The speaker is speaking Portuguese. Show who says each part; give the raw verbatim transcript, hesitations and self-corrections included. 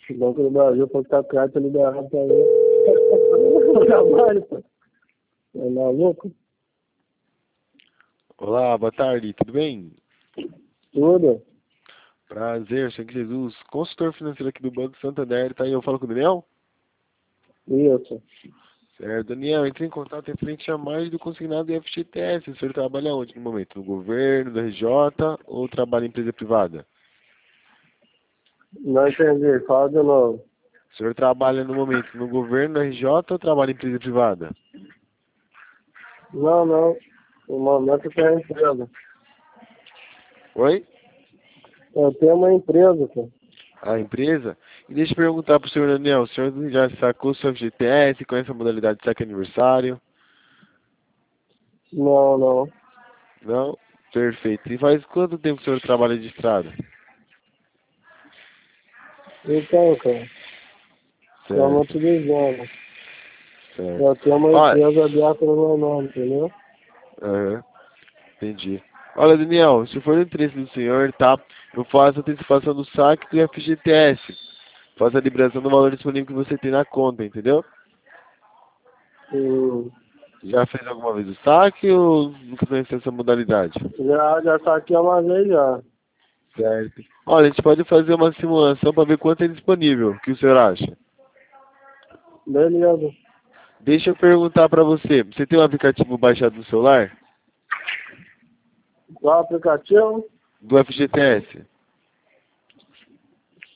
Speaker 1: O Banco do Brasil foi ficar crédito liberado pra mim. Trabalho, pô. É maluco?
Speaker 2: Olá, boa tarde, tudo bem?
Speaker 1: Tudo?
Speaker 2: Prazer, Sangue Jesus, consultor financeiro aqui do Banco Santander, tá aí, eu falo com o Daniel?
Speaker 1: Isso.
Speaker 2: Certo, Daniel, entrei em contato referente a mais do consignado e F G T S. O senhor trabalha onde no momento? No governo, no R J ou trabalha em empresa privada?
Speaker 1: Não entendi, fala de novo.
Speaker 2: O senhor trabalha no momento no governo, no R J ou trabalha em empresa privada?
Speaker 1: Não, não. No momento tem a empresa.
Speaker 2: Oi?
Speaker 1: Eu tenho uma empresa, pô.
Speaker 2: A empresa? E deixa eu perguntar pro senhor Daniel, o senhor já sacou seu F G T S, conhece a modalidade de saque aniversário?
Speaker 1: Não, não.
Speaker 2: Não? Perfeito. E faz quanto tempo o senhor trabalha de estrada?
Speaker 1: Então, cara, como eu
Speaker 2: Certo,
Speaker 1: te dizendo,
Speaker 2: certo.
Speaker 1: eu tenho uma
Speaker 2: Olha,
Speaker 1: empresa aberta no meu nome, entendeu?
Speaker 2: aham, entendi. Olha, Daniel, se for do interesse do senhor, tá? Eu faço a antecipação do saque do F G T S. Faço a liberação do valor disponível que você tem na conta, entendeu?
Speaker 1: Hum,
Speaker 2: Já fez alguma vez o saque ou nunca conheceu essa modalidade?
Speaker 1: já, já saquei uma vez já.
Speaker 2: Certo. Olha, a gente pode fazer uma simulação para ver quanto é disponível. O que o senhor acha?
Speaker 1: Beleza.
Speaker 2: Deixa eu perguntar para você. Você tem um aplicativo baixado no celular?
Speaker 1: Qual aplicativo?
Speaker 2: Do F G T S?